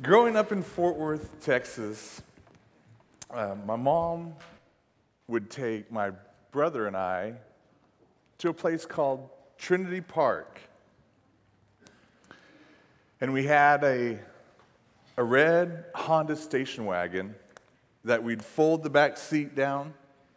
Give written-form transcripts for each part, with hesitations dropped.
Growing up in Fort Worth, Texas, my mom would take my brother and I to a place called Trinity Park. And we had a red Honda station wagon that we'd fold the back seat down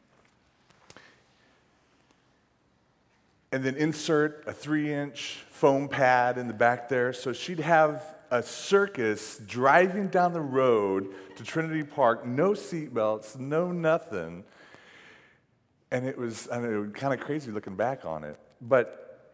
and then insert a 3-inch foam pad in the back there. So she'd have a circus driving down the road to Trinity Park, no seatbelts, no nothing. And it was kind of crazy looking back on it. But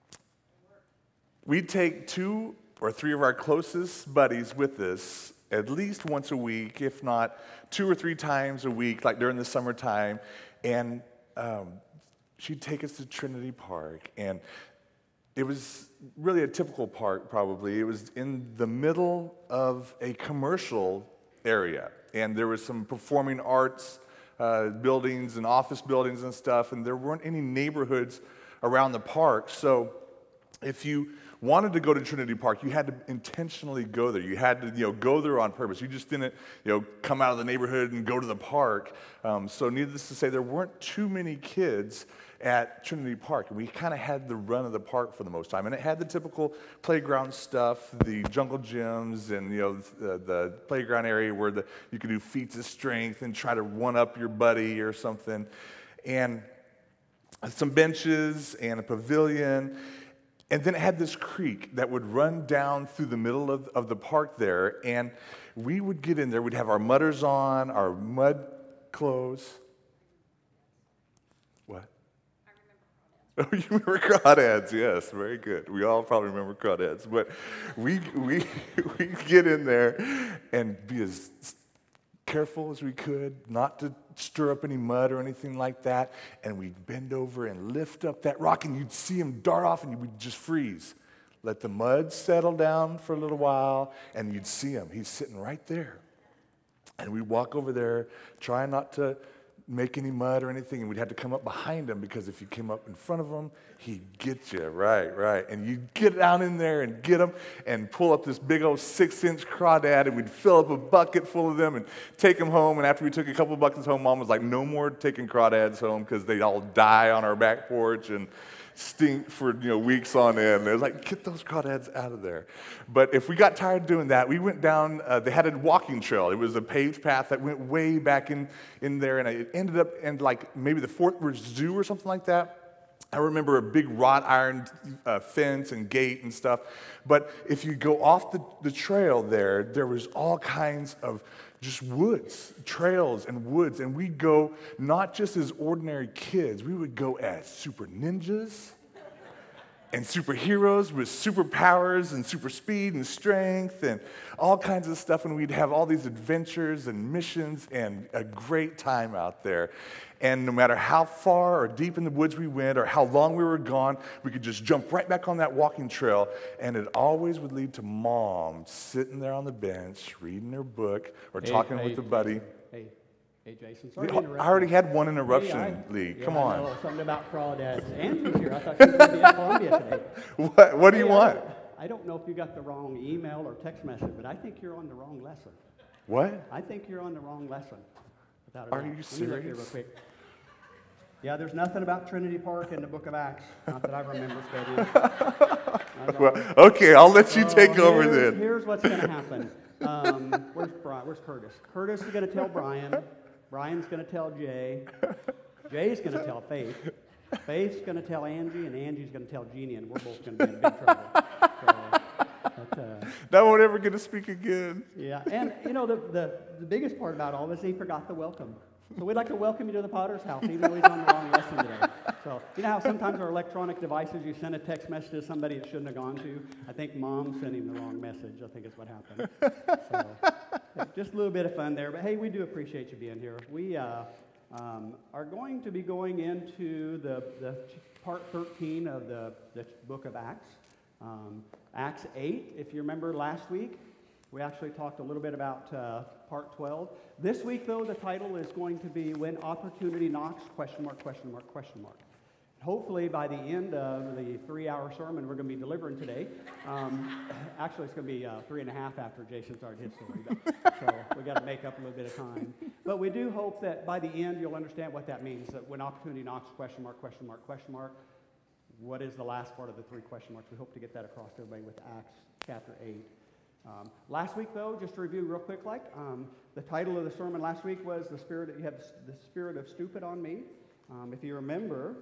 we'd take 2 or 3 of our closest buddies with us at least once a week, if not 2 or 3 times a week, like during the summertime. And she'd take us to Trinity Park. And it was really a typical park, probably. It was in the middle of a commercial area. And there was some performing arts buildings and office buildings and stuff. And there weren't any neighborhoods around the park. So if you wanted to go to Trinity Park, you had to intentionally go there. You had to, go there on purpose. You just didn't, come out of the neighborhood and go to the park. So needless to say, there weren't too many kids at Trinity Park. And we kind of had the run of the park for the most time. And it had the typical playground stuff, the jungle gyms, and, the playground area where you could do feats of strength and try to one-up your buddy or something. And some benches and a pavilion. And then it had this creek that would run down through the middle of the park there, and we would get in there. We'd have our mudders on, our mud clothes. What? I remember crawdads. Oh, you remember crawdads? Yes, very good. We all probably remember crawdads. But we get in there and be as careful as we could, not to stir up any mud or anything like that, and we'd bend over and lift up that rock, and you'd see him dart off, and we'd just freeze. Let the mud settle down for a little while, and you'd see him. He's sitting right there. And we'd walk over there, try not to make any mud or anything, and we'd have to come up behind him, because if you came up in front of him, he'd get you, right. And you'd get down in there and get him and pull up this big old 6-inch crawdad, and we'd fill up a bucket full of them and take them home. And after we took a couple buckets home, Mom was like, no more taking crawdads home, because they all die on our back porch and stink for weeks on end. They're like, get those crawdads out of there. But if we got tired of doing that, we went down. They had a walking trail. It was a paved path that went way back in there, and it ended up in like maybe the Fort Worth Zoo or something like that. I remember a big wrought iron fence and gate and stuff. But if you go off the trail there was all kinds of just woods, trails and woods. And we'd go not just as ordinary kids, we would go as super ninjas and superheroes with superpowers and super speed and strength and all kinds of stuff. And we'd have all these adventures and missions and a great time out there. And no matter how far or deep in the woods we went or how long we were gone, we could just jump right back on that walking trail. And it always would lead to Mom sitting there on the bench, reading her book or talking with a buddy. Hey, Jason, sorry to interrupt. I already had one interruption, Lee. Come on. I know something about crawdads. Andrew's here. I thought you were going to be in Columbia today. What do you want? I don't know if you got the wrong email or text message, but I think you're on the wrong lesson. What? I think you're on the wrong lesson. Are you serious? Let me look here real quick. Yeah, there's nothing about Trinity Park in the book of Acts. Not that I remember studying. Well, okay, I'll let you take over then. Here's what's going to happen. Where's Curtis? Curtis is going to tell Brian. Brian's going to tell Jay. Jay's going to tell Faith. Faith's going to tell Angie, and Angie's going to tell Jeannie, and we're both going to be in big trouble. That won't ever get to speak again. Yeah, and the biggest part about all this, he forgot the welcome. So we'd like to welcome you to the Potter's house, even though he's on the wrong lesson today. So you know how sometimes our electronic devices, you send a text message to somebody it shouldn't have gone to? I think Mom sent him the wrong message. I think is what happened. So just a little bit of fun there. But hey, we do appreciate you being here. We are going to be going into the part 13 of the book of Acts. Acts 8, if you remember last week, we actually talked a little bit about part 12. This week, though, the title is going to be When Opportunity Knocks, ? Hopefully, by the end of the 3-hour sermon we're going to be delivering today, actually it's going to be 3.5 after Jason started his story, so we got to make up a little bit of time. But we do hope that by the end you'll understand what that means. That when opportunity knocks, question mark, question mark, question mark. What is the last part of the 3 question marks? We hope to get that across to everybody with Acts chapter 8. Last week, though, just to review real quick, the title of the sermon last week was "The Spirit." You have the Spirit of Stupid on Me. If you remember,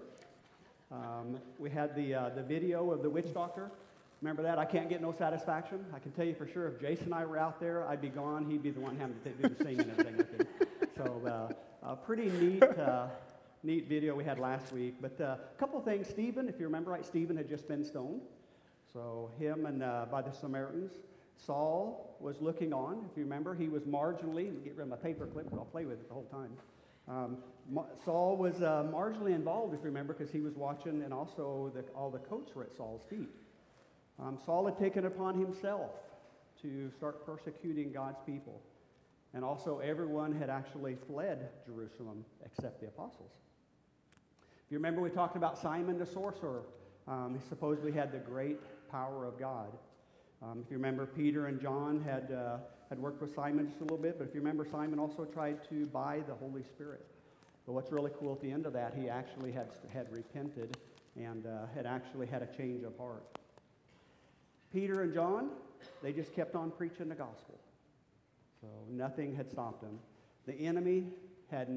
we had the video of the witch doctor. Remember that? I can't get no satisfaction. I can tell you for sure, if Jason and I were out there, I'd be gone. He'd be the one having to do the singing and everything with me. So, a pretty neat video we had last week. But a couple things. Stephen, if you remember right, Stephen had just been stoned. So him and by the Samaritans. Saul was looking on. If you remember, he was marginally, get rid of my paper clip, I'll play with it the whole time. Saul was marginally involved, if you remember, because he was watching, and also all the coats were at Saul's feet. Saul had taken it upon himself to start persecuting God's people. And also everyone had actually fled Jerusalem except the apostles. If you remember, we talked about Simon the sorcerer. He supposedly had the great power of God. If you remember, Peter and John had worked with Simon just a little bit, but if you remember, Simon also tried to buy the Holy Spirit. But what's really cool at the end of that, he actually had repented and had actually had a change of heart. Peter and John, they just kept on preaching the gospel. So nothing had stopped them. The enemy had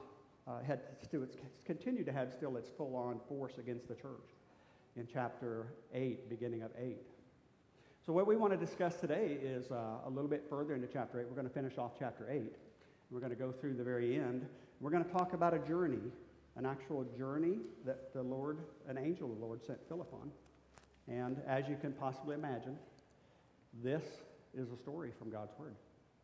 continued to have still its full-on force against the church in chapter 8, beginning of 8. So what we want to discuss today is a little bit further into chapter 8. We're going to finish off chapter 8. We're going to go through the very end. We're going to talk about a journey, an actual journey that an angel of the Lord sent Philip on. And as you can possibly imagine, this is a story from God's Word.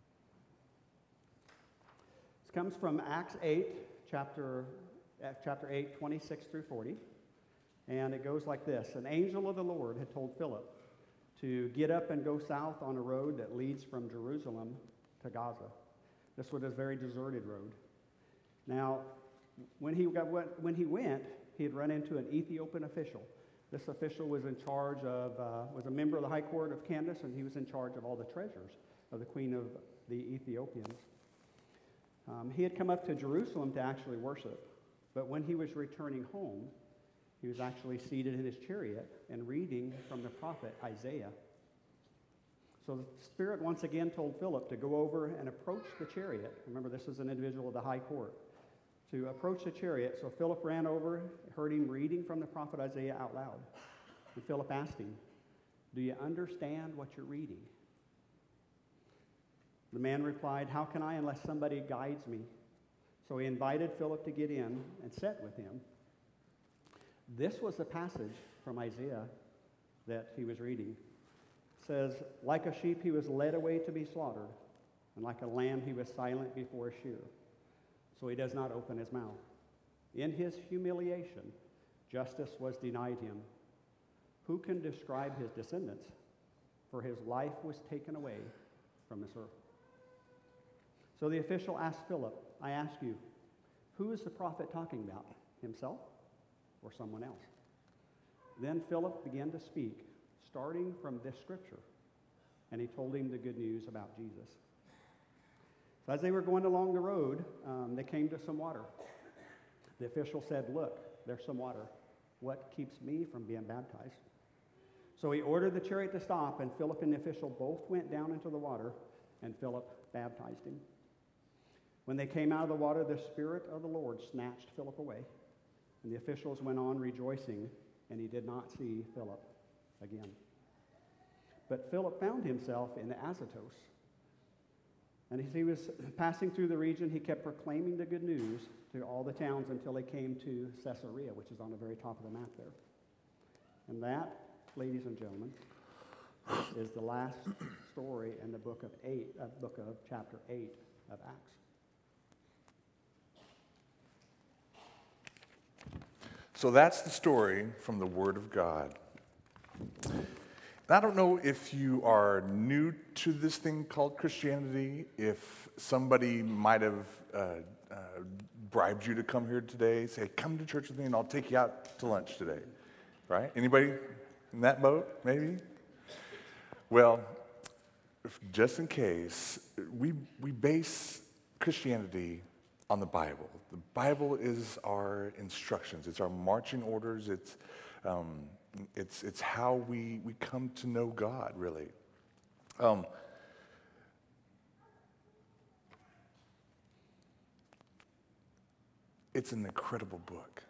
This comes from Acts 8, chapter 8, 26 through 40. And it goes like this. An angel of the Lord had told Philip to get up and go south on a road that leads from Jerusalem to Gaza. This was a very deserted road. Now, when he went, he had run into an Ethiopian official. This official was in charge of, was a member of the High Court of Candace, and he was in charge of all the treasures of the Queen of the Ethiopians. He had come up to Jerusalem to actually worship, but when he was returning home, he was actually seated in his chariot and reading from the prophet Isaiah. So the Spirit once again told Philip to go over and approach the chariot. Remember, this is an individual of the high court. To approach the chariot. So Philip ran over, heard him reading from the prophet Isaiah out loud. And Philip asked him, "Do you understand what you're reading?" The man replied, "How can I unless somebody guides me?" So he invited Philip to get in and sit with him. This was the passage from Isaiah that he was reading. It says, "Like a sheep he was led away to be slaughtered, and like a lamb he was silent before a shearer. So he does not open his mouth. In his humiliation, justice was denied him. Who can describe his descendants? For his life was taken away from this earth." So the official asked Philip, "I ask you, who is the prophet talking about? Himself or someone else?" Then Philip began to speak, starting from this scripture, and he told him the good news about Jesus. So as they were going along the road, they came to some water. The official said, "Look, there's some water. What keeps me from being baptized?" So he ordered the chariot to stop, and Philip and the official both went down into the water, and Philip baptized him. When they came out of the water, the Spirit of the Lord snatched Philip away, and the officials went on rejoicing, and he did not see Philip again. But Philip found himself in Azotus. And as he was passing through the region, he kept proclaiming the good news to all the towns until he came to Caesarea, which is on the very top of the map there. And that, ladies and gentlemen, is the last story in the book of chapter 8 of Acts. So that's the story from the Word of God. I don't know if you are new to this thing called Christianity, if somebody might have bribed you to come here today, say, come to church with me and I'll take you out to lunch today, right? Anybody in that boat, maybe? Well, just in case, we base Christianity on the Bible. The Bible is our instructions. It's our marching orders. It's how we come to know God, really. It's an incredible book.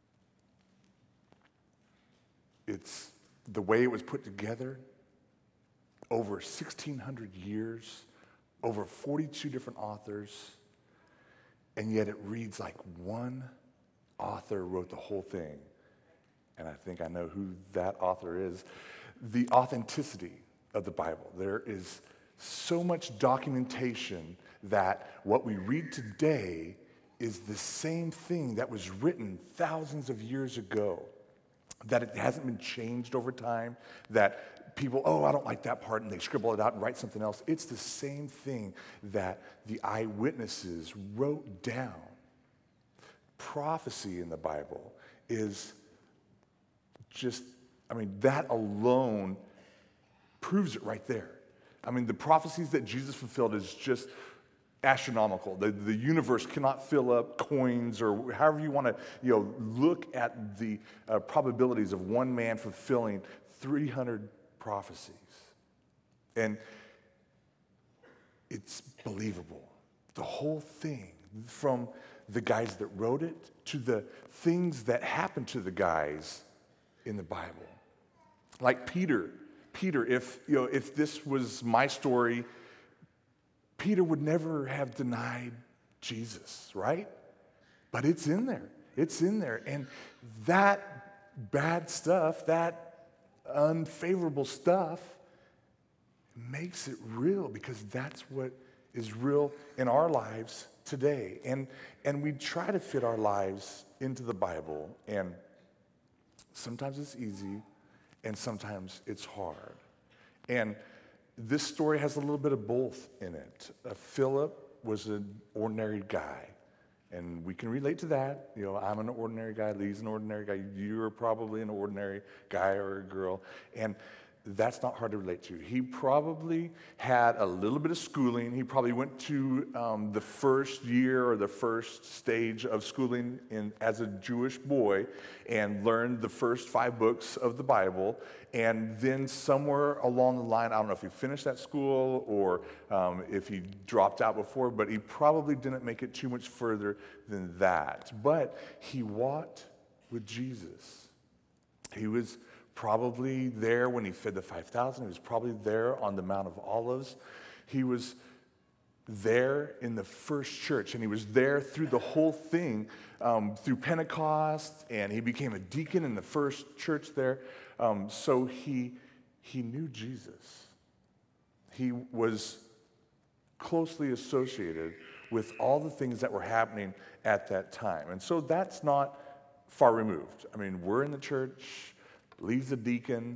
It's the way it was put together, over 1,600 years, over 42 different authors, and yet it reads like one author wrote the whole thing. And I think I know who that author is. The authenticity of the Bible. There is so much documentation that what we read today is the same thing that was written thousands of years ago, that it hasn't been changed over time, that people, I don't like that part, and they scribble it out and write something else. It's the same thing that the eyewitnesses wrote down. Prophecy in the Bible is just, that alone proves it right there. The prophecies that Jesus fulfilled is just astronomical. The universe cannot fill up coins, or however you want to look at the probabilities of one man fulfilling 300 prophecies. And it's believable. The whole thing, from the guys that wrote it to the things that happened to the guys in the Bible. Like Peter, if this was my story, Peter would never have denied Jesus, right? But it's in there. It's in there. And that bad stuff, that unfavorable stuff, makes it real, because that's what is real in our lives today. And we try to fit our lives into the Bible, and sometimes it's easy, and sometimes it's hard. And this story has a little bit of both in it. Philip was an ordinary guy, and we can relate to that. I'm an ordinary guy, Lee's an ordinary guy, you're probably an ordinary guy or a girl, and that's not hard to relate to. He probably had a little bit of schooling. He probably went to the first year or the first stage of schooling as a Jewish boy and learned the first 5 books of the Bible. And then somewhere along the line, I don't know if he finished that school or if he dropped out before, but he probably didn't make it too much further than that. But he walked with Jesus. He was probably there when he fed the 5,000. He was probably there on the Mount of Olives. He was there in the first church, and he was there through the whole thing, through Pentecost, and he became a deacon in the first church there. So he knew Jesus. He was closely associated with all the things that were happening at that time. And so that's not far removed. We're in the church. Lee's a deacon.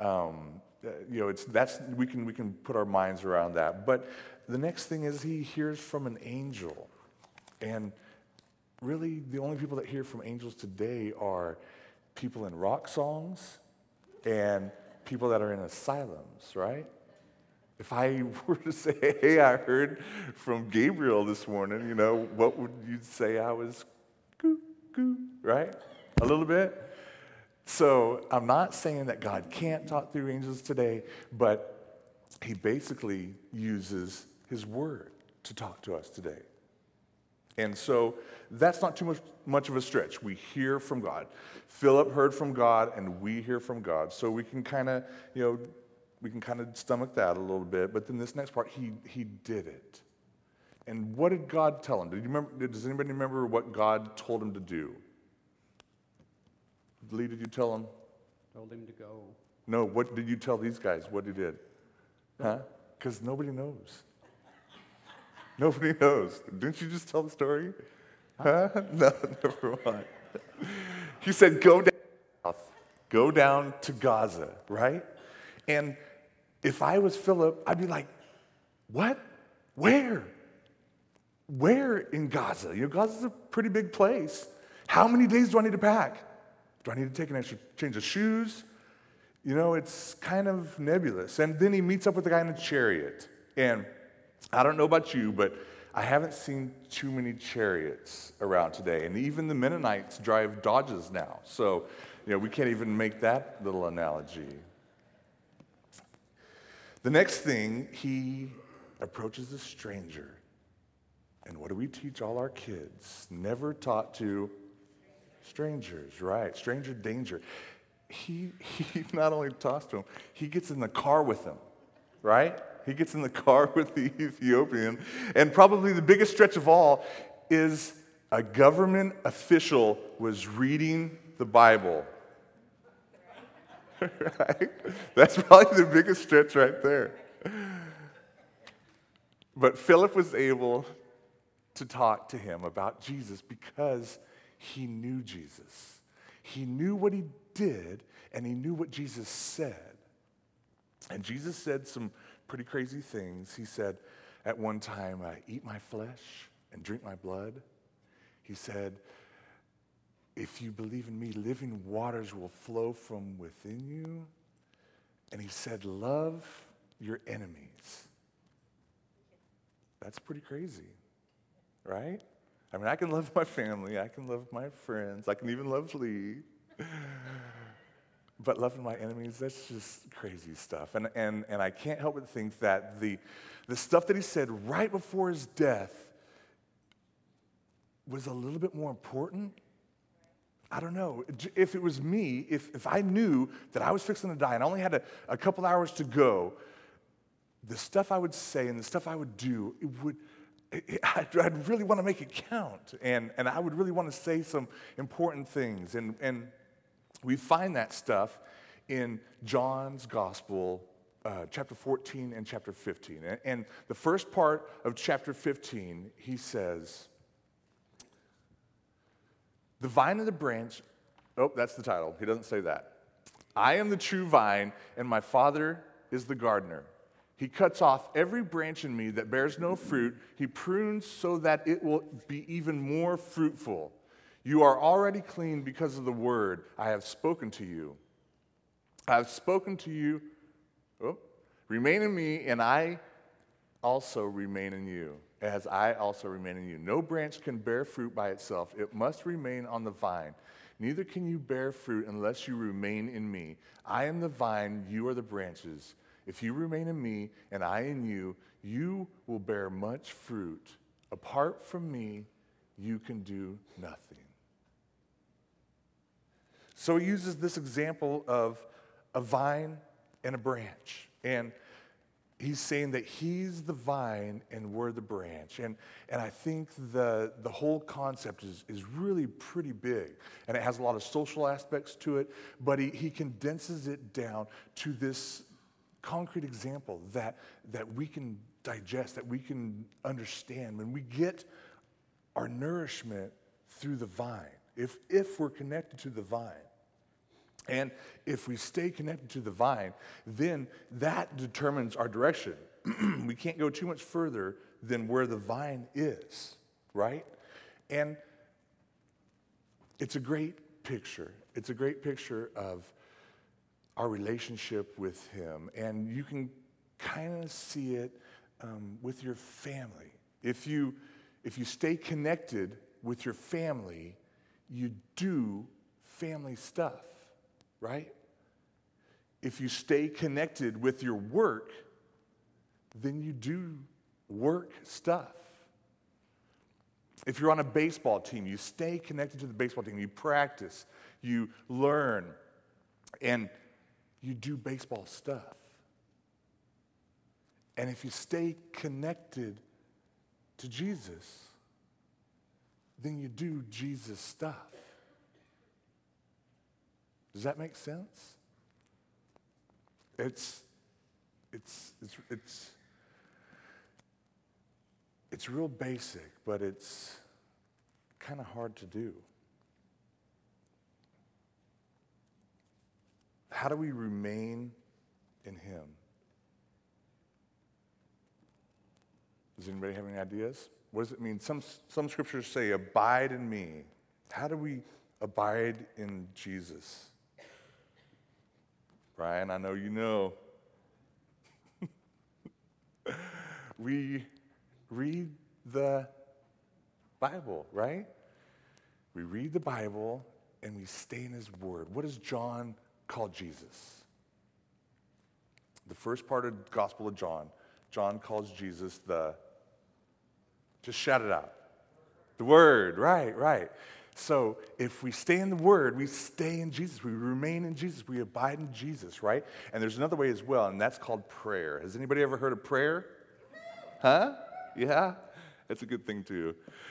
We can put our minds around that. But the next thing is he hears from an angel. And really, the only people that hear from angels today are people in rock songs and people that are in asylums, right? If I were to say, hey, I heard from Gabriel this morning, what would you say? I was coo, right? A little bit? So I'm not saying that God can't talk through angels today, but he basically uses his word to talk to us today. And so that's not too much of a stretch. We hear from God. Philip heard from God, and we hear from God. So we can kind of, stomach that a little bit. But then this next part, he did it. And what did God tell him? Does anybody remember what God told him to do? Lee, did you tell him? Told him to go. No, what did you tell these guys what he did? Huh? Because nobody knows. Nobody knows. Didn't you just tell the story? Huh? No, never mind. He said, go down south. Go down to Gaza, right? And if I was Philip, I'd be like, what? Where? where in Gaza? Gaza's a pretty big place. How many days do I need to pack? Do I need to take an extra change of shoes? It's kind of nebulous. And then he meets up with the guy in a chariot. And I don't know about you, but I haven't seen too many chariots around today. And even the Mennonites drive Dodges now. So, we can't even make that little analogy. The next thing, he approaches a stranger. And what do we teach all our kids? Never taught to strangers, right? Stranger danger. He not only talks to him, he gets in the car with him, right? He gets in the car with the Ethiopian. And probably the biggest stretch of all is a government official was reading the Bible. Right? That's probably the biggest stretch right there. But Philip was able to talk to him about Jesus because he knew Jesus. He knew what he did, and he knew what Jesus said. And Jesus said some pretty crazy things. He said at one time, eat my flesh and drink my blood. He said, if you believe in me, living waters will flow from within you. And he said, love your enemies. That's pretty crazy, right? I mean, I can love my family, I can love my friends, I can even love Lee. But loving my enemies, that's just crazy stuff. And I can't help but think that the stuff that he said right before his death was a little bit more important. I don't know. If it was me, if I knew that I was fixing to die and I only had a couple hours to go, the stuff I would say and the stuff I would do, I'd really want to make it count. And I would really want to say some important things. And we find that stuff in John's Gospel, chapter 14 and chapter 15. And the first part of chapter 15, he says, the vine and the branch, that's the title. He doesn't say that. I am the true vine, and my Father is the gardener. He cuts off every branch in me that bears no fruit. He prunes so that it will be even more fruitful. You are already clean because of the word I have spoken to you. I have spoken to you. Remain in me, and I also remain in you, as I also remain in you. No branch can bear fruit by itself. It must remain on the vine. Neither can you bear fruit unless you remain in me. I am the vine, you are the branches. If you remain in me and I in you, you will bear much fruit. Apart from me, you can do nothing. So he uses this example of a vine and a branch. And he's saying that he's the vine and we're the branch. And I think the whole concept is really pretty big. And it has a lot of social aspects to it, but he condenses it down to this concrete example that we can digest, that we can understand. When we get our nourishment through the vine, if we're connected to the vine, and if we stay connected to the vine, then that determines our direction. We can't go too much further than where the vine is, right? And it's a great picture. It's a great picture of our relationship with him. And you can kind of see it with your family. If you stay connected with your family, you do family stuff. Right? If you stay connected with your work, then you do work stuff. If you're on a baseball team, you stay connected to the baseball team. You practice, you learn, and you do baseball stuff. And if you stay connected to Jesus, then you do Jesus stuff. Does that make sense? It's real basic, but it's kind of hard to do. How do we remain in him? Does anybody have any ideas? What does it mean? Some scriptures say, abide in me. How do we abide in Jesus? Brian, I know you know. We read the Bible, right? We read the Bible and we stay in his word. What does John call Jesus? The first part of the Gospel of John, John calls Jesus just shout it out. The Word, right. So if we stay in the Word, we stay in Jesus. We remain in Jesus. We abide in Jesus, right? And there's another way as well, and that's called prayer. Has anybody ever heard of prayer? Huh? Yeah? That's a good thing, too.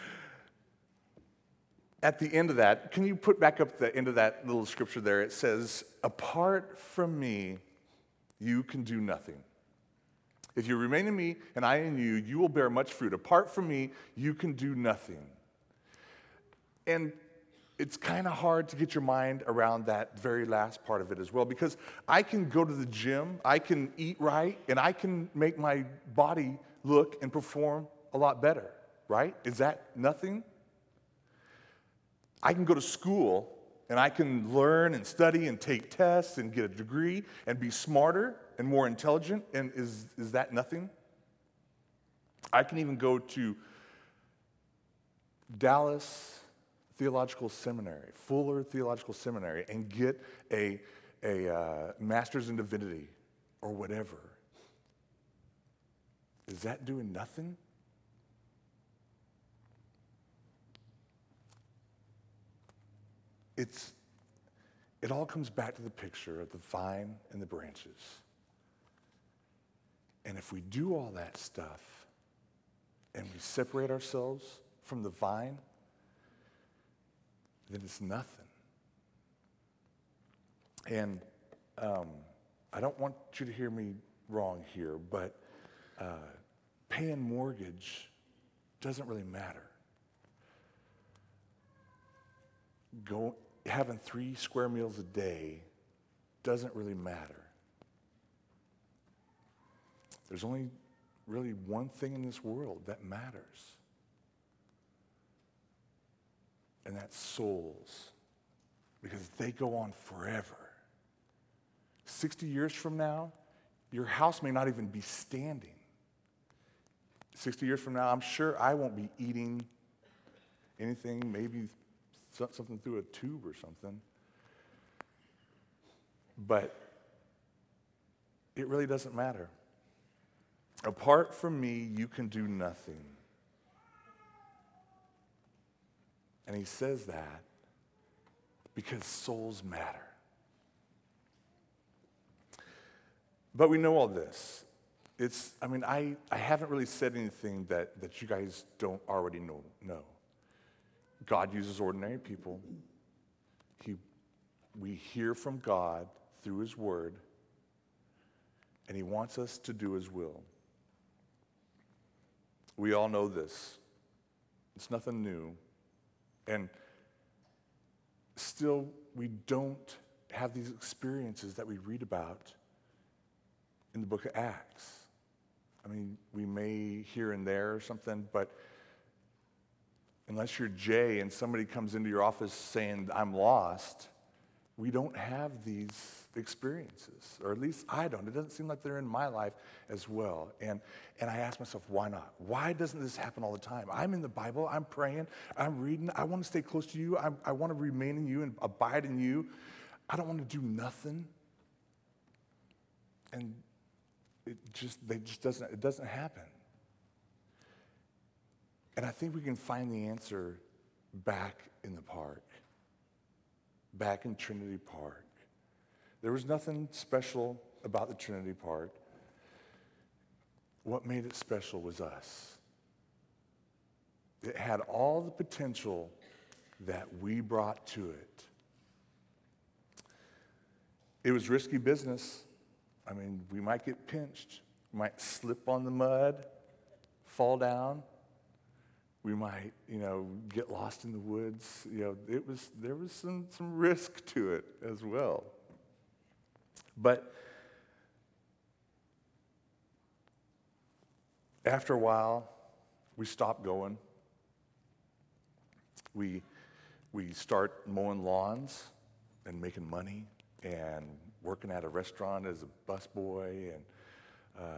At the end of that, can you put back up the end of that little scripture there? It says, apart from me, you can do nothing. If you remain in me and I in you, you will bear much fruit. Apart from me, you can do nothing. And it's kind of hard to get your mind around that very last part of it as well, because I can go to the gym, I can eat right, and I can make my body look and perform a lot better, right? Is that nothing? I can go to school and I can learn and study and take tests and get a degree and be smarter and more intelligent, and is that nothing? I can even go to Dallas Theological Seminary, Fuller Theological Seminary, and get a master's in divinity or whatever. Is that doing nothing? It all comes back to the picture of the vine and the branches. And if we do all that stuff and we separate ourselves from the vine, then it's nothing. And I don't want you to hear me wrong here, but paying mortgage doesn't really matter. Having 3 square meals a day doesn't really matter. There's only really one thing in this world that matters, and that's souls, because they go on forever. 60 years from now, your house may not even be standing. 60 years from now, I'm sure I won't be eating anything, maybe something through a tube or something. But it really doesn't matter. Apart from me, you can do nothing. And he says that because souls matter. But we know all this. I haven't really said anything that you guys don't already know. God uses ordinary people. We hear from God through his word, and he wants us to do his will. We all know this. It's nothing new. And still, we don't have these experiences that we read about in the book of Acts. We may here and there or something, but unless you're Jay and somebody comes into your office saying, I'm lost, we don't have these experiences, or at least I don't. It doesn't seem like they're in my life as well. And I ask myself, why not? Why doesn't this happen all the time? I'm in the Bible, I'm praying, I'm reading, I want to stay close to you, I want to remain in you and abide in you. I don't want to do nothing. And it doesn't happen. And I think we can find the answer back in the park, back in Trinity Park. There was nothing special about the Trinity Park. What made it special was us. It had all the potential that we brought to it. It was risky business. We might get pinched. We might slip on the mud, fall down. We might, get lost in the woods. There was some risk to it as well. But after a while, we stop going. We start mowing lawns and making money and working at a restaurant as a busboy. And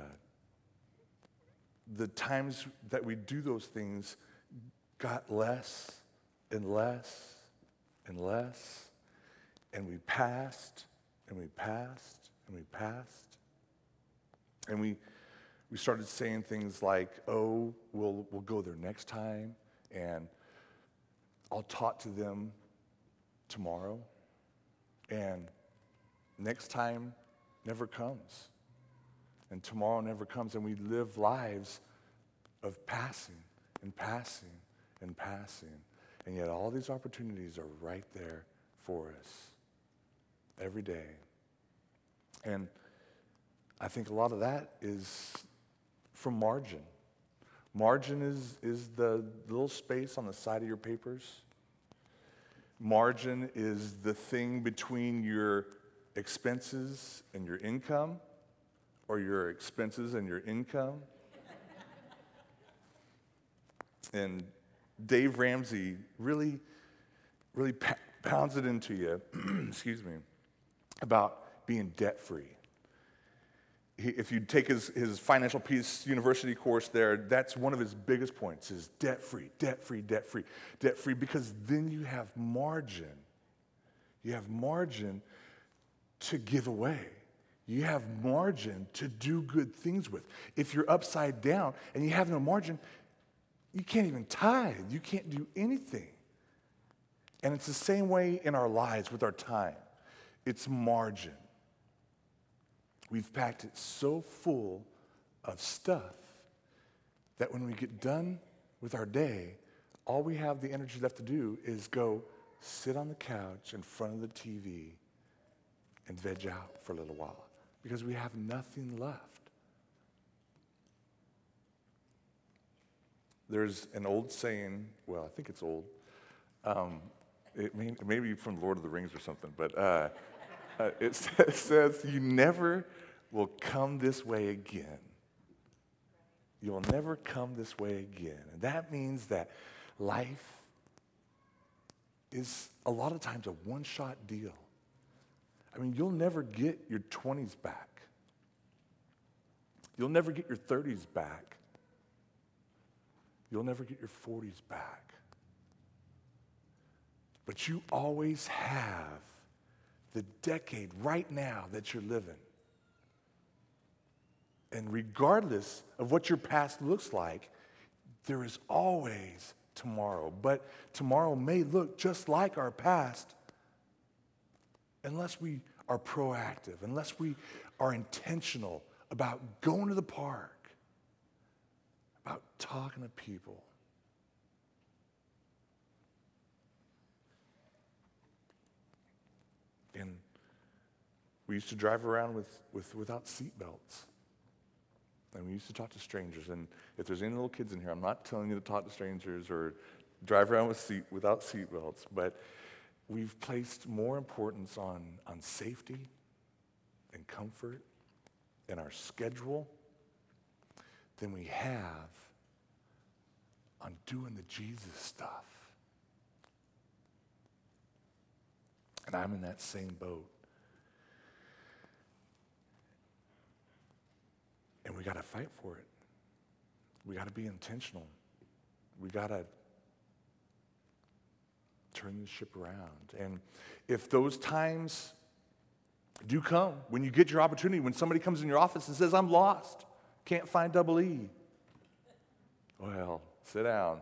the times that we do those things got less and less and less. And we passed and we passed and we passed. And we started saying things like, oh, we'll go there next time, and I'll talk to them tomorrow. And next time never comes. And tomorrow never comes. And we live lives of passing and passing and passing. And yet all these opportunities are right there for us every day. And I think a lot of that is from margin. Margin is the little space on the side of your papers. Margin is the thing between your expenses and your income, or your expenses and your income. And Dave Ramsey really pounds it into you, excuse me, about being debt-free. If you take his Financial Peace University course there, that's one of his biggest points is debt-free, debt-free, debt-free, debt-free, because then you have margin. You have margin to give away. You have margin to do good things with. If you're upside down and you have no margin, you can't even tithe. You can't do anything. And it's the same way in our lives with our time. It's margin. We've packed it so full of stuff that when we get done with our day, all we have the energy left to do is go sit on the couch in front of the TV and veg out for a little while because we have nothing left. There's an old saying, well, I think it's old. It may be from Lord of the Rings or something, but it says, you never will come this way again. You'll never come this way again. And that means that life is a lot of times a one-shot deal. I mean, you'll never get your 20s back. You'll never get your 30s back. You'll never get your 40s back. But you always have the decade right now that you're living. And regardless of what your past looks like, there is always tomorrow. But tomorrow may look just like our past unless we are proactive, unless we are intentional about going to the park, about talking to people. And we used to drive around without seatbelts. And we used to talk to strangers. And if there's any little kids in here, I'm not telling you to talk to strangers or drive around without seatbelts, but we've placed more importance on safety and comfort and our schedule than we have on doing the Jesus stuff. And I'm in that same boat. And we got to fight for it. We got to be intentional. We got to turn the ship around. And if those times do come, when you get your opportunity, when somebody comes in your office and says, I'm lost, can't find double E. Well, sit down.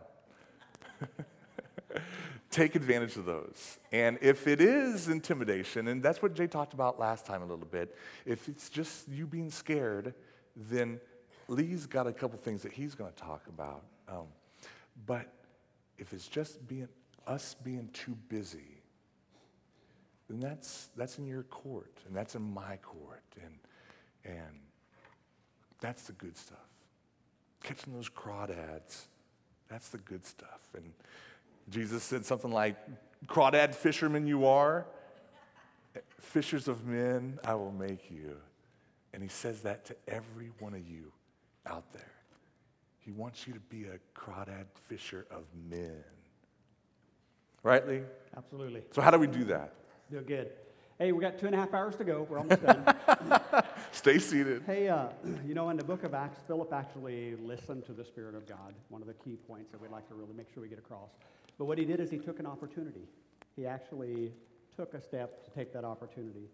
Take advantage of those. And if it is intimidation, and that's what Jay talked about last time a little bit, if it's just you being scared, then Lee's got a couple things that he's going to talk about. But if it's just us being too busy, then that's in your court, and that's in my court, and that's the good stuff. Catching those crawdads, that's the good stuff. And Jesus said something like, crawdad fishermen you are, fishers of men I will make you. And he says that to every one of you out there. He wants you to be a crawdad fisher of men. Right, Lee? Absolutely. So how do we do that? Do good. Hey, we got 2.5 hours to go. We're almost done. Stay seated. Hey, in the book of Acts, Philip actually listened to the Spirit of God, one of the key points that we'd like to really make sure we get across. But what he did is he took an opportunity. He actually took a step to take that opportunity.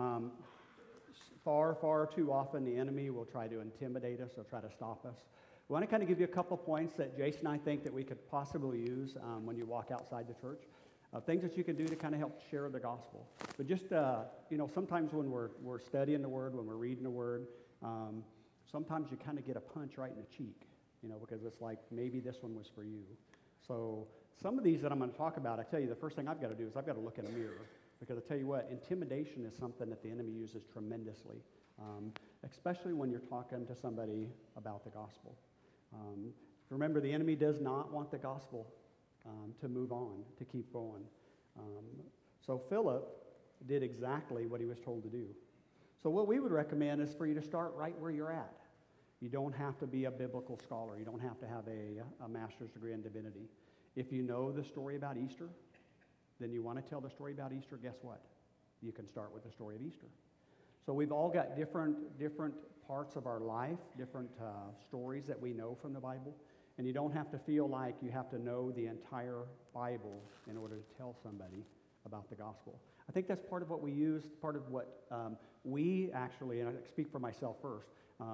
Far, far too often, the enemy will try to intimidate us or try to stop us. I want to kind of give you a couple points that Jason and I think that we could possibly use when you walk outside the church. Things that you can do to kind of help share the gospel. But just, sometimes when we're studying the Word, when we're reading the Word, sometimes you kind of get a punch right in the cheek, because it's like maybe this one was for you. So some of these that I'm going to talk about, I tell you, the first thing I've got to do is I've got to look in a mirror. Because I tell you what, intimidation is something that the enemy uses tremendously, especially when you're talking to somebody about the gospel. Remember, the enemy does not want the gospel to move on, to keep going. So Philip did exactly what he was told to do. So what we would recommend is for you to start right where you're at. You don't have to be a biblical scholar. You don't have to have a master's degree in divinity. If you know the story about Easter, then you want to tell the story about Easter, guess what? You can start with the story of Easter. So we've all got different parts of our life, different stories that we know from the Bible, and you don't have to feel like you have to know the entire Bible in order to tell somebody about the gospel. I think that's part of what we use, part of what we actually, and I speak for myself first,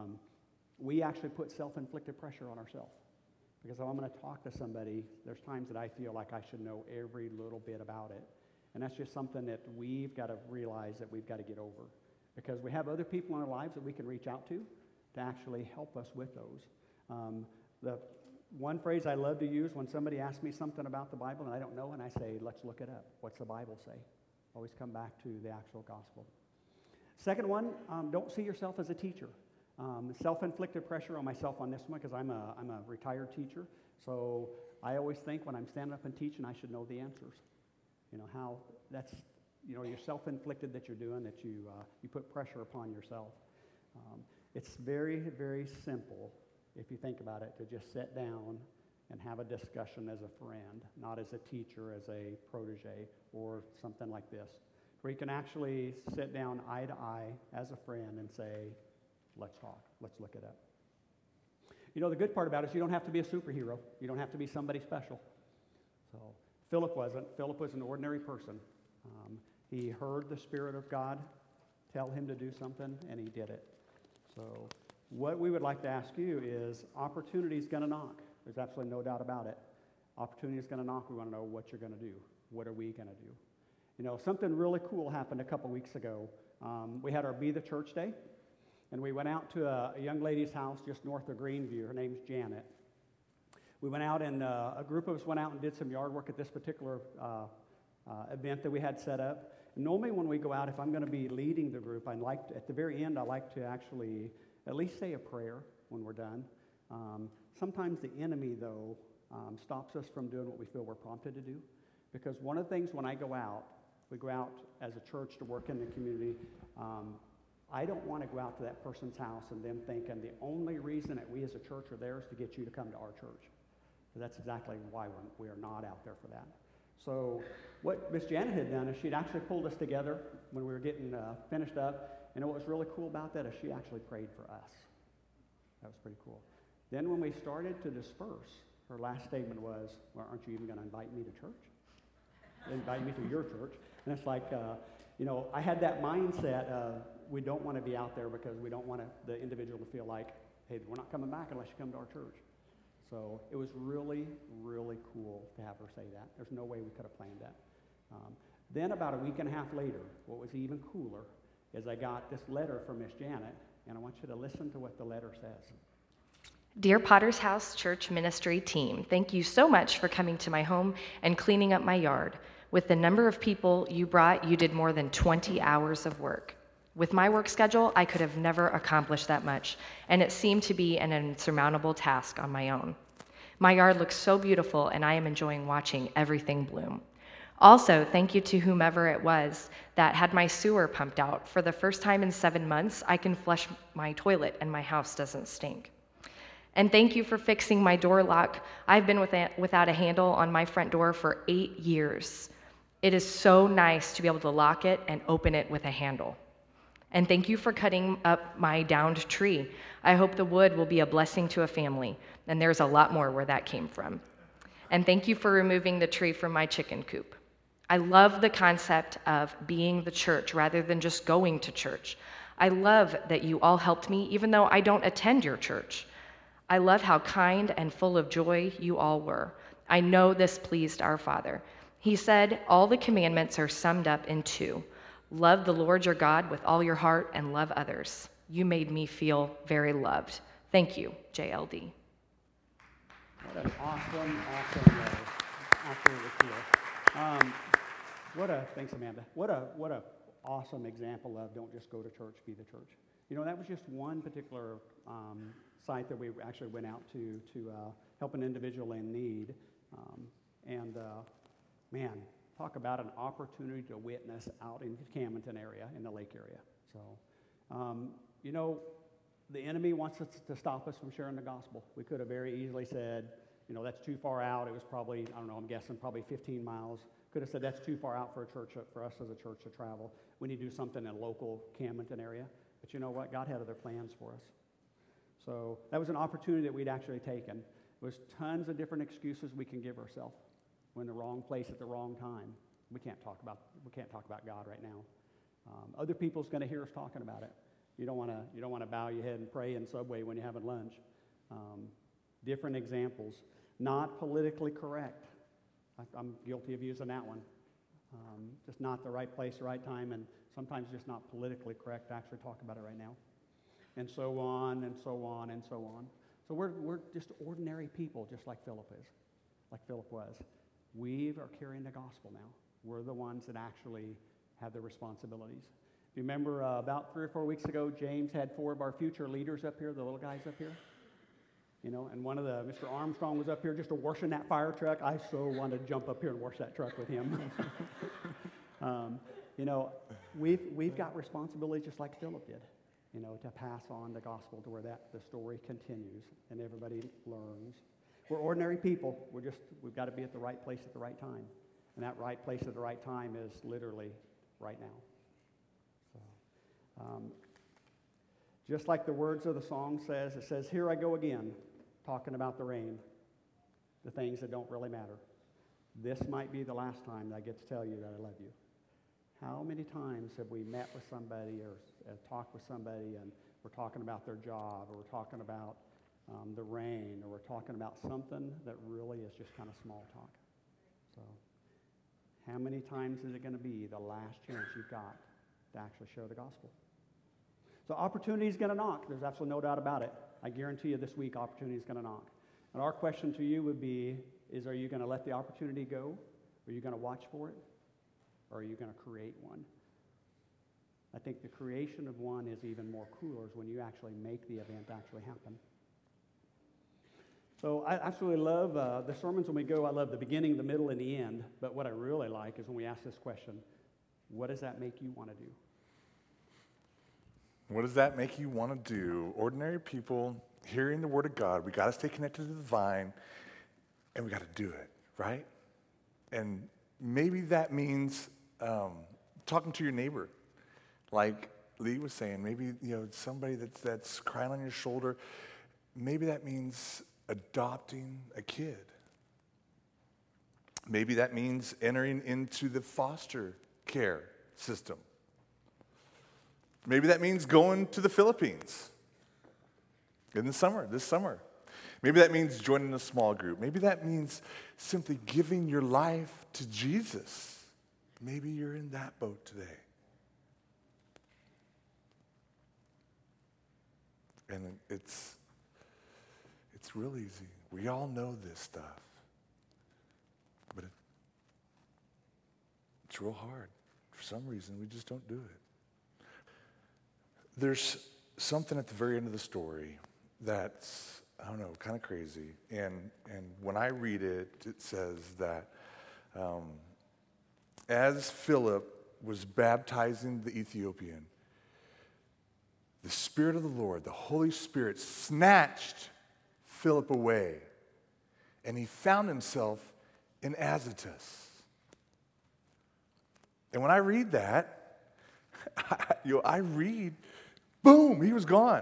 we actually put self-inflicted pressure on ourselves. Because if I'm going to talk to somebody, there's times that I feel like I should know every little bit about it. And that's just something that we've got to realize that we've got to get over. Because we have other people in our lives that we can reach out to actually help us with those. The one phrase I love to use when somebody asks me something about the Bible and I don't know, and I say, let's look it up. What's the Bible say? Always come back to the actual gospel. Second one, don't see yourself as a teacher. Self-inflicted pressure on myself on this one because I'm a retired teacher. So I always think when I'm standing up and teaching, I should know the answers. How that's, you're self-inflicted that you're doing, that you put pressure upon yourself. It's very, very simple, if you think about it, to just sit down and have a discussion as a friend, not as a teacher, as a protege, or something like this, where you can actually sit down eye to eye as a friend and say, let's talk. Let's look it up. The good part about it is you don't have to be a superhero. You don't have to be somebody special. So Philip wasn't. Philip was an ordinary person. He heard the Spirit of God tell him to do something, and he did it. So what we would like to ask you is, opportunity is going to knock. There's absolutely no doubt about it. Opportunity is going to knock. We want to know what you're going to do. What are we going to do? Something really cool happened a couple weeks ago. We had our Be the Church Day. And we went out to a young lady's house just north of Greenview. Her name's Janet. We went out and a group of us went out and did some yard work at this particular event that we had set up. And normally when we go out, if I'm going to be leading the group, at the very end, I like to actually at least say a prayer when we're done. Sometimes the enemy, though, stops us from doing what we feel we're prompted to do. Because one of the things when I go out, we go out as a church to work in the community, I don't want to go out to that person's house and them thinking the only reason that we as a church are there is to get you to come to our church. So that's exactly why we are not out there for that. So what Miss Janet had done is she'd actually pulled us together when we were getting finished up. And what was really cool about that is she actually prayed for us. That was pretty cool. Then when we started to disperse, her last statement was, well, aren't you even going to invite me to church? Invite me to your church. And it's like, I had that mindset of, we don't want to be out there because we don't want the individual to feel like, hey, we're not coming back unless you come to our church. So it was really, really cool to have her say that. There's no way we could have planned that. Then about a week and a half later, what was even cooler is I got this letter from Miss Janet, and I want you to listen to what the letter says. Dear Potter's House Church Ministry team, thank you so much for coming to my home and cleaning up my yard. With the number of people you brought, you did more than 20 hours of work. With my work schedule, I could have never accomplished that much, and it seemed to be an insurmountable task on my own. My yard looks so beautiful, and I am enjoying watching everything bloom. Also, thank you to whomever it was that had my sewer pumped out. For the first time in 7 months, I can flush my toilet, and my house doesn't stink. And thank you for fixing my door lock. I've been without a handle on my front door for 8 years. It is so nice to be able to lock it and open it with a handle. And thank you for cutting up my downed tree. I hope the wood will be a blessing to a family, and there's a lot more where that came from. And thank you for removing the tree from my chicken coop. I love the concept of being the church rather than just going to church. I love that you all helped me even though I don't attend your church. I love how kind and full of joy you all were. I know this pleased our Father. He said all the commandments are summed up in 2. Love the Lord your God with all your heart and love others. You made me feel very loved. Thank you, JLD. What an awesome letter. Absolutely cool. Thanks, Amanda. What a awesome example of don't just go to church, be the church. You know, that was just one particular site that we actually went out to help an individual in need. Man, talk about an opportunity to witness out in the Camdenton area, in the lake area. So, you know, the enemy wants us to stop us from sharing the gospel. We could have very easily said, you know, that's too far out. It was probably, I don't know, I'm guessing probably 15 miles. Could have said that's too far out for us as a church to travel. We need to do something in a local Camdenton area. But you know what? God had other plans for us. So that was an opportunity that we'd actually taken. There's tons of different excuses we can give ourselves. We're in the wrong place at the wrong time. We can't talk about God right now. Other people's going to hear us talking about it. You don't want to bow your head and pray in Subway when you're having lunch. Different examples. Not politically correct. I'm guilty of using that one. Just not the right place, the right time, and sometimes just not politically correct to actually talk about it right now. And so on, and so on, and so on. So we're just ordinary people, just like Philip is, like Philip was. We are carrying the gospel now. We're the ones that actually have the responsibilities. If you remember about 3 or 4 weeks ago, James had 4 of our future leaders up here, the little guys up here. You know, and Mr. Armstrong was up here just washing that fire truck. I so wanted to jump up here and wash that truck with him. You know, we've got responsibility just like Philip did, you know, to pass on the gospel to where the story continues and everybody learns. We're ordinary people. We've got to be at the right place at the right time. And that right place at the right time is literally right now. So, just like the words of the song says, it says, "Here I go again, talking about the rain, the things that don't really matter. This might be the last time that I get to tell you that I love you." How many times have we met with somebody or talked with somebody and we're talking about their job, or we're talking about the rain, or we're talking about something that really is just kind of small talk? So how many times is it going to be the last chance you've got to actually share the gospel? So opportunity is going to knock. There's absolutely no doubt about it. I guarantee you this week opportunity is going to knock. And our question to you would be, are you going to let the opportunity go? Are you going to watch for it? Or are you going to create one? I think the creation of one is even more cooler is when you actually make the event actually happen. So I absolutely love the sermons when we go. I love the beginning, the middle, and the end. But what I really like is when we ask this question, what does that make you want to do? What does that make you want to do? Ordinary people hearing the Word of God. We got to stay connected to the vine, and we got to do it, right? And maybe that means talking to your neighbor, like Lee was saying. Maybe somebody that's crying on your shoulder. Maybe that means adopting a kid. Maybe that means entering into the foster care system. Maybe that means going to the Philippines this summer. Maybe that means joining a small group. Maybe that means simply giving your life to Jesus. Maybe you're in that boat today. And it's real easy. We all know this stuff. But it's real hard. For some reason, we just don't do it. There's something at the very end of the story that's, I don't know, kind of crazy. And when I read it, it says that as Philip was baptizing the Ethiopian, the Spirit of the Lord, the Holy Spirit, snatched Philip away, and he found himself in Azotus. And when I read that, I read, boom, he was gone.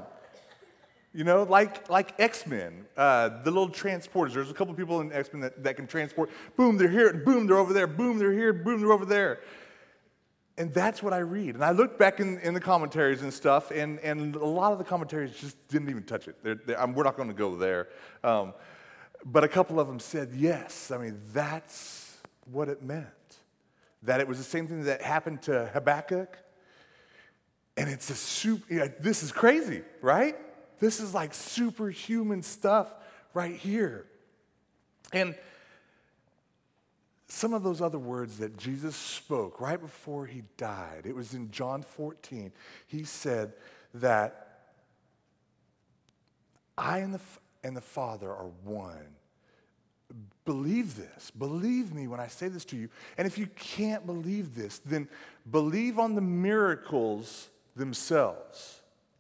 Like X-Men, the little transporters. There's a couple of people in X-Men that can transport. Boom, they're here. Boom, they're over there. Boom, they're here. Boom, they're over there. And that's what I read. And I looked back in the commentaries and stuff, and a lot of the commentaries just didn't even touch it. We're not going to go there. But a couple of them said, yes, that's what it meant. That it was the same thing that happened to Habakkuk. And it's this is crazy, right? This is like superhuman stuff right here. And some of those other words that Jesus spoke right before he died, it was in John 14. He said that I and the Father are one. Believe this. Believe me when I say this to you. And if you can't believe this, then believe on the miracles themselves.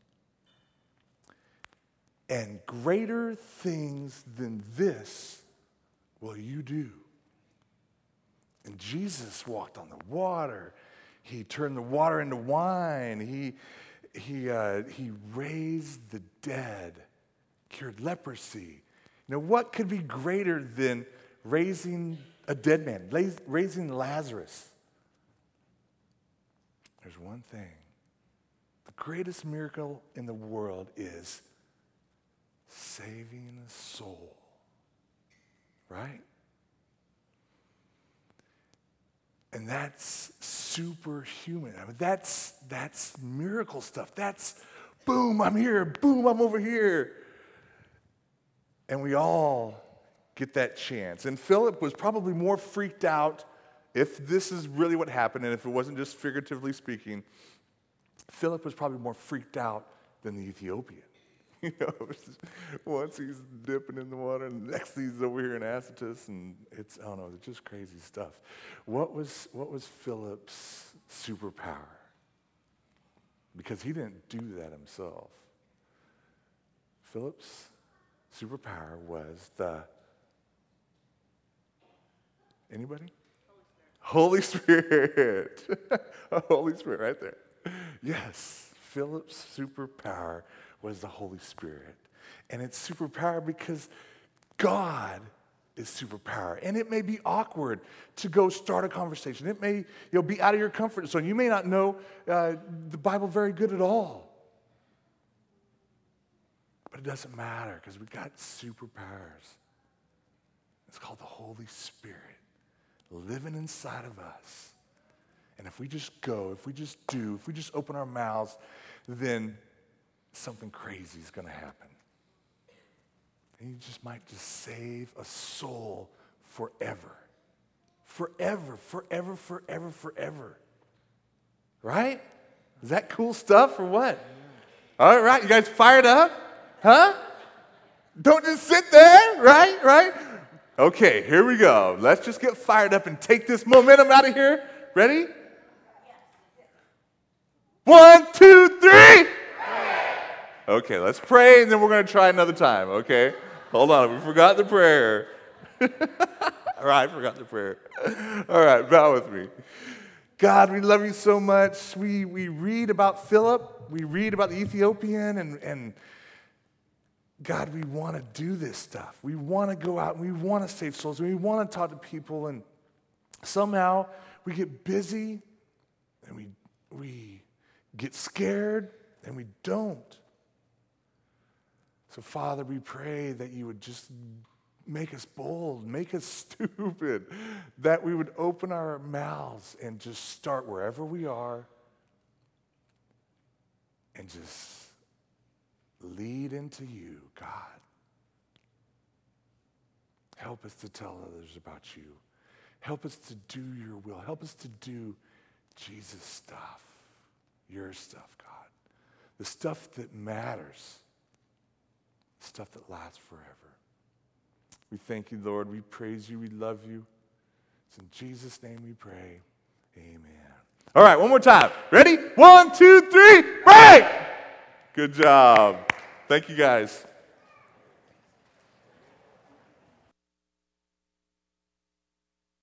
And greater things than this will you do. And Jesus walked on the water. He turned the water into wine. He raised the dead, cured leprosy. What could be greater than raising a dead man, raising Lazarus? There's one thing. The greatest miracle in the world is saving a soul. Right? And that's superhuman. That's miracle stuff. That's, boom, I'm here. Boom, I'm over here. And we all get that chance. And Philip was probably more freaked out if this is really what happened, and if it wasn't just figuratively speaking. Philip was probably more freaked out than the Ethiopian. Once he's dipping in the water, and the next he's over here in Azotus, and it's just crazy stuff. What was Philip's superpower? Because he didn't do that himself. Philip's superpower was anybody? Holy Spirit. Holy Spirit right there. Yes, Philip's superpower was the Holy Spirit. And it's superpower because God is superpower. And it may be awkward to go start a conversation. It may be out of your comfort zone. You may not know the Bible very good at all. But it doesn't matter because we got superpowers. It's called the Holy Spirit living inside of us. And if we just go, if we just do, if we just open our mouths, then something crazy is going to happen. And you just might just save a soul forever. Forever, forever, forever, forever. Right? Is that cool stuff or what? All right, you guys fired up? Huh? Don't just sit there, right? Okay, here we go. Let's just get fired up and take this momentum out of here. Ready? 1, 2, 3. Okay, let's pray, and then we're going to try another time, okay? Hold on, we forgot the prayer. All right, I forgot the prayer. All right, bow with me. God, we love you so much. We read about Philip. We read about the Ethiopian, and God, we want to do this stuff. We want to go out, and we want to save souls, and we want to talk to people, and somehow we get busy, and we get scared, and we don't. So, Father, we pray that you would just make us bold, make us stupid, that we would open our mouths and just start wherever we are and just lead into you, God. Help us to tell others about you. Help us to do your will. Help us to do Jesus stuff, your stuff, God. The stuff that matters. Stuff that lasts forever. We thank you, Lord. We praise you. We love you. It's in Jesus' name we pray. Amen. All right, one more time. Ready? 1, 2, 3, break! Good job. Thank you, guys.